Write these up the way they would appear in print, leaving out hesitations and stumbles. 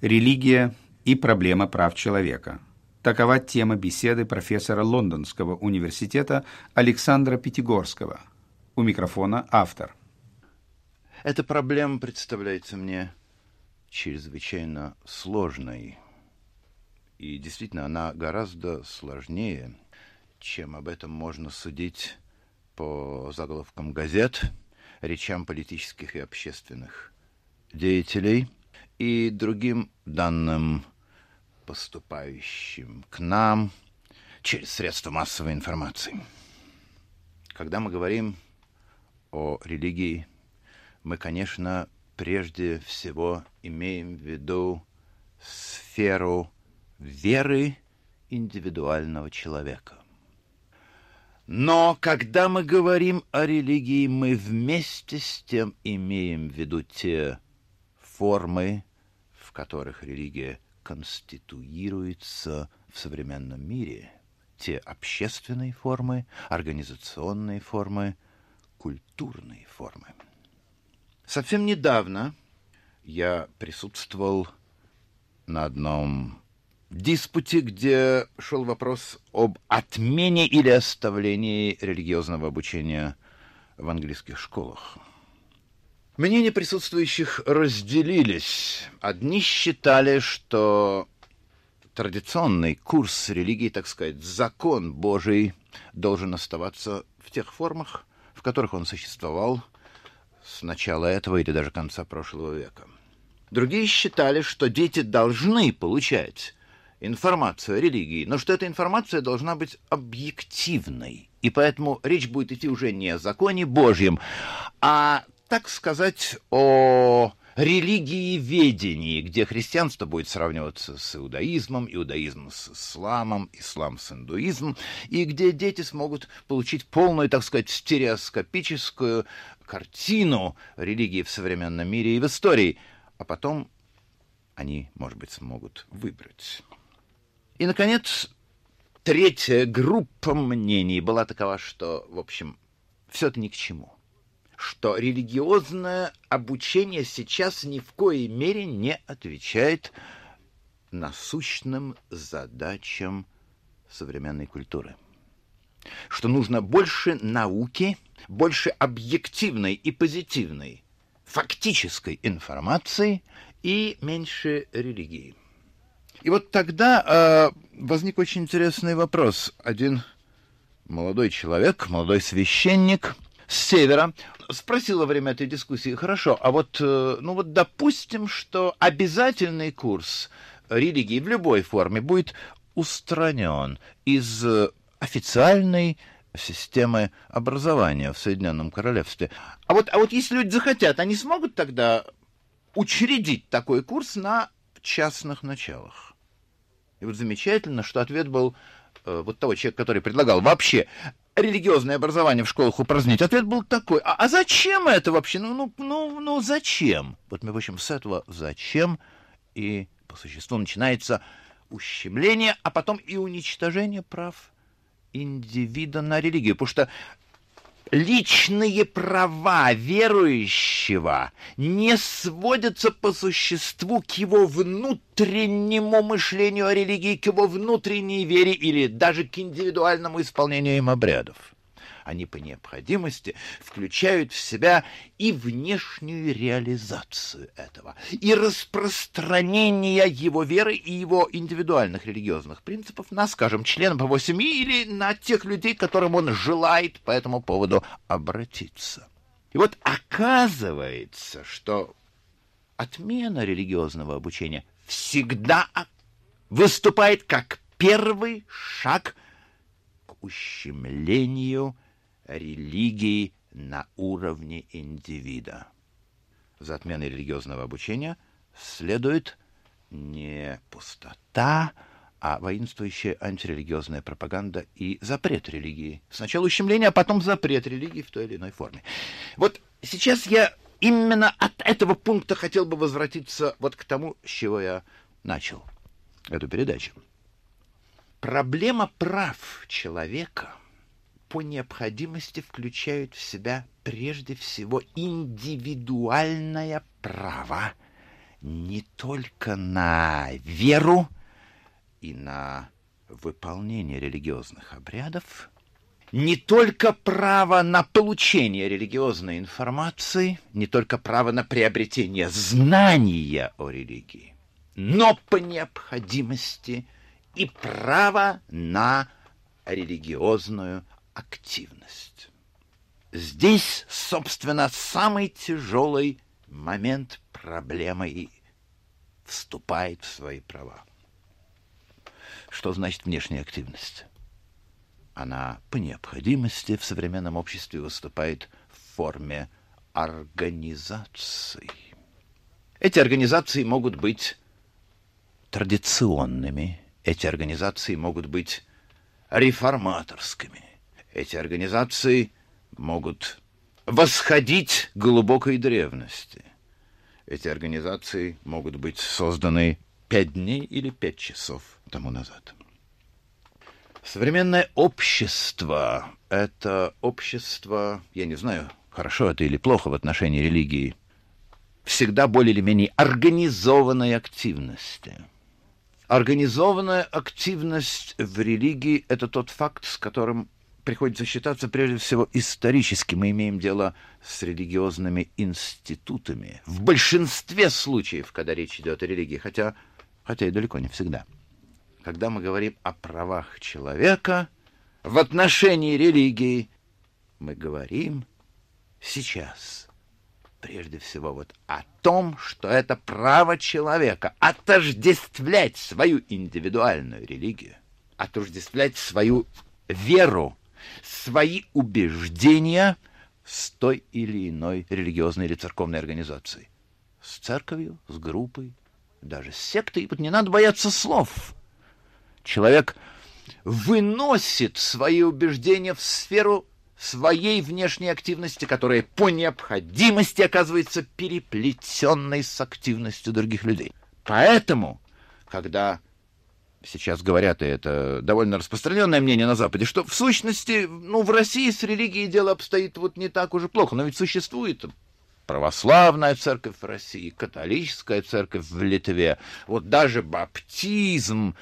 Религия и проблема прав человека. Такова тема беседы профессора Лондонского университета Александра Пятигорского. У микрофона автор. Эта проблема представляется мне чрезвычайно сложной. И действительно, она гораздо сложнее, чем об этом можно судить по заголовкам газет, речам политических и общественных деятелей и другим данным, поступающим к нам через средства массовой информации. Когда мы говорим о религии, мы, конечно, прежде всего имеем в виду сферу веры индивидуального человека. Но когда мы говорим о религии, мы вместе с тем имеем в виду те формы, в которых религия конституируется в современном мире, те общественные формы, организационные формы, культурные формы. Совсем недавно я присутствовал на одном диспуте, где шел вопрос об отмене или оставлении религиозного обучения в английских школах. Мнения присутствующих разделились. Одни считали, что традиционный курс религии, так сказать, закон Божий, должен оставаться в тех формах, в которых он существовал с начала этого или даже конца прошлого века. Другие считали, что дети должны получать информацию о религии, но что эта информация должна быть объективной, и поэтому речь будет идти уже не о законе Божьем, а, так сказать, о религиеведении, где христианство будет сравниваться с иудаизмом, иудаизм с исламом, ислам с индуизмом, и где дети смогут получить полную, так сказать, стереоскопическую картину религии в современном мире и в истории, а потом они, может быть, смогут выбрать. И, наконец, третья группа мнений была такова, что, в общем, все это ни к чему. Что религиозное обучение сейчас ни в коей мере не отвечает насущным задачам современной культуры. Что нужно больше науки, больше объективной и позитивной фактической информации и меньше религии. И вот тогда возник очень интересный вопрос. Один молодой человек, молодой священник с севера спросил во время этой дискуссии: хорошо, а вот, допустим, что обязательный курс религии в любой форме будет устранен из официальной системы образования в Соединенном Королевстве. А вот если люди захотят, они смогут тогда учредить такой курс на частных началах? И вот замечательно, что ответ был вот того человека, который предлагал вообще религиозное образование в школах упразднить. Ответ был такой: а зачем это вообще? Ну, зачем? Вот мы, в общем, с этого «зачем» и по существу начинается ущемление, а потом и уничтожение прав индивида на религию. Потому что личные права верующего не сводятся по существу к его внутреннему мышлению о религии, к его внутренней вере или даже к индивидуальному исполнению им обрядов. Они по необходимости включают в себя и внешнюю реализацию этого, и распространение его веры и его индивидуальных религиозных принципов на, скажем, членов его семьи или на тех людей, к которым он желает по этому поводу обратиться. И вот оказывается, что отмена религиозного обучения всегда выступает как первый шаг к ущемлению религии на уровне индивида. За отменой религиозного обучения следует не пустота, а воинствующая антирелигиозная пропаганда и запрет религии. Сначала ущемление, а потом запрет религии в той или иной форме. Вот сейчас я именно от этого пункта хотел бы возвратиться вот к тому, с чего я начал эту передачу. Проблема прав человека по необходимости включают в себя прежде всего индивидуальное право не только на веру и на выполнение религиозных обрядов, не только право на получение религиозной информации, не только право на приобретение знания о религии, но по необходимости и право на религиозную активность. Здесь, собственно, самый тяжелый момент проблемы и вступает в свои права. Что значит внешняя активность? Она по необходимости в современном обществе выступает в форме организаций. Эти организации могут быть традиционными, эти организации могут быть реформаторскими, эти организации могут восходить к глубокой древности. Эти организации могут быть созданы 5 дней или 5 часов тому назад. Современное общество — это общество, я не знаю, хорошо это или плохо в отношении религии, всегда более или менее организованной активности. Организованная активность в религии — это тот факт, с которым приходится считаться прежде всего исторически. Мы имеем дело с религиозными институтами. В большинстве случаев, когда речь идет о религии, хотя и далеко не всегда. Когда мы говорим о правах человека в отношении религии, мы говорим сейчас прежде всего вот о том, что это право человека отождествлять свою индивидуальную религию, отождествлять свою веру, свои убеждения с той или иной религиозной или церковной организацией. С церковью, с группой, даже с сектой. Вот не надо бояться слов. Человек выносит свои убеждения в сферу своей внешней активности, которая по необходимости оказывается переплетенной с активностью других людей. Поэтому, когда сейчас говорят, и это довольно распространенное мнение на Западе, что в сущности, в России с религией дело обстоит вот не так уж и плохо, но ведь существует православная церковь в России, католическая церковь в Литве, вот даже баптизм,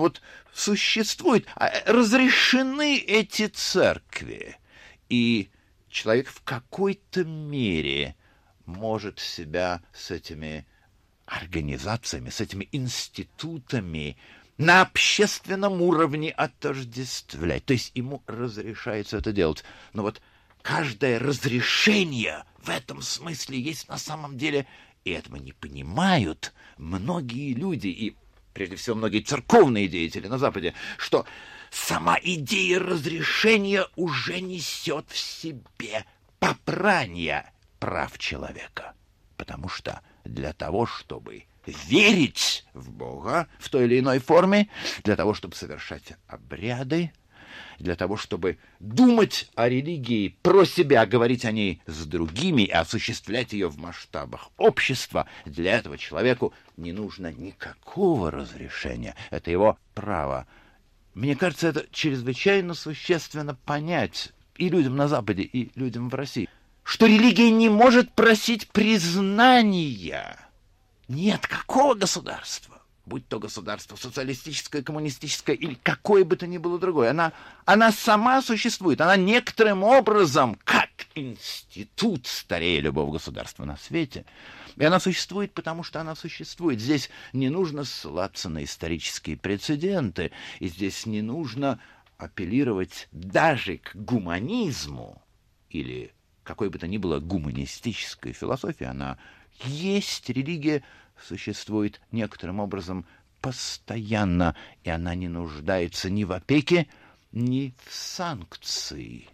существует, разрешены эти церкви, и человек в какой-то мере может себя с этими организациями, с этими институтами на общественном уровне отождествлять. То есть ему разрешается это делать. Но вот каждое разрешение в этом смысле есть на самом деле, и этого не понимают многие люди, и прежде всего многие церковные деятели на Западе, что сама идея разрешения уже несет в себе попрание прав человека. Потому что для того, чтобы верить в Бога в той или иной форме, для того, чтобы совершать обряды, для того, чтобы думать о религии про себя, говорить о ней с другими и осуществлять ее в масштабах общества, для этого человеку не нужно никакого разрешения. Это его право. Мне кажется, это чрезвычайно существенно понять и людям на Западе, и людям в России, что религия не может просить признания ни от какого государства, будь то государство социалистическое, коммунистическое или какое бы то ни было другое. Она сама существует, она некоторым образом, как институт, старее любого государства на свете. И она существует, потому что она существует. Здесь не нужно ссылаться на исторические прецеденты, и здесь не нужно апеллировать даже к гуманизму или какой бы то ни было гуманистической философии. Она есть, религия существует некоторым образом постоянно, и она не нуждается ни в опеке, ни в санкции.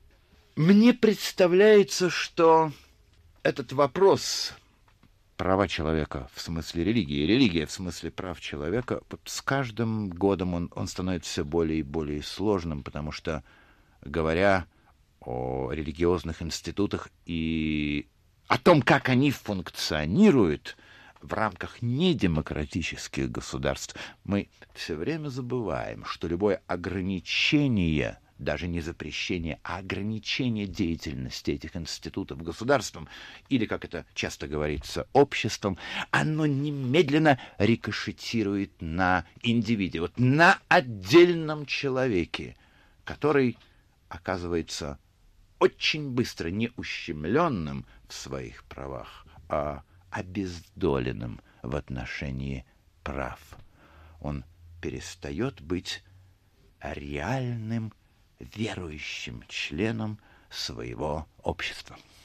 Мне представляется, что этот вопрос права человека в смысле религии, религия в смысле прав человека, вот с каждым годом он становится все более и более сложным, потому что, говоря о религиозных институтах и о том, как они функционируют в рамках недемократических государств, мы все время забываем, что любое ограничение даже не запрещение, а ограничение деятельности этих институтов государством, или, как это часто говорится, обществом, оно немедленно рикошетирует на индивиде, вот на отдельном человеке, который оказывается очень быстро не ущемленным в своих правах, а обездоленным в отношении прав. Он перестает быть реальным верующим членом своего общества.